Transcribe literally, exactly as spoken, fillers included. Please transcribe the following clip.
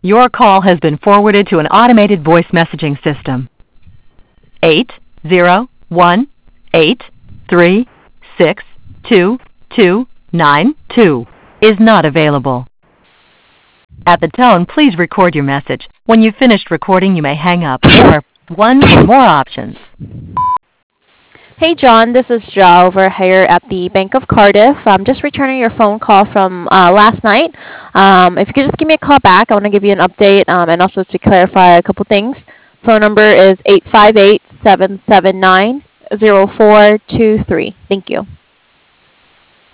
Your call has been forwarded to an automated voice messaging system. Eight zero one eight three six two two nine two is not available. At the tone, please record your message. When you've finished recording, you may hang up or one for more options. Hey, John, this is Jo over here at the Bank of Cardiff. I'm just returning your phone call from uh, last night. Um, if you could just give me a call back, I want to give you an update um, and also to clarify a couple things. Phone number is eight five eight, seven seven nine, zero four two three. Thank you.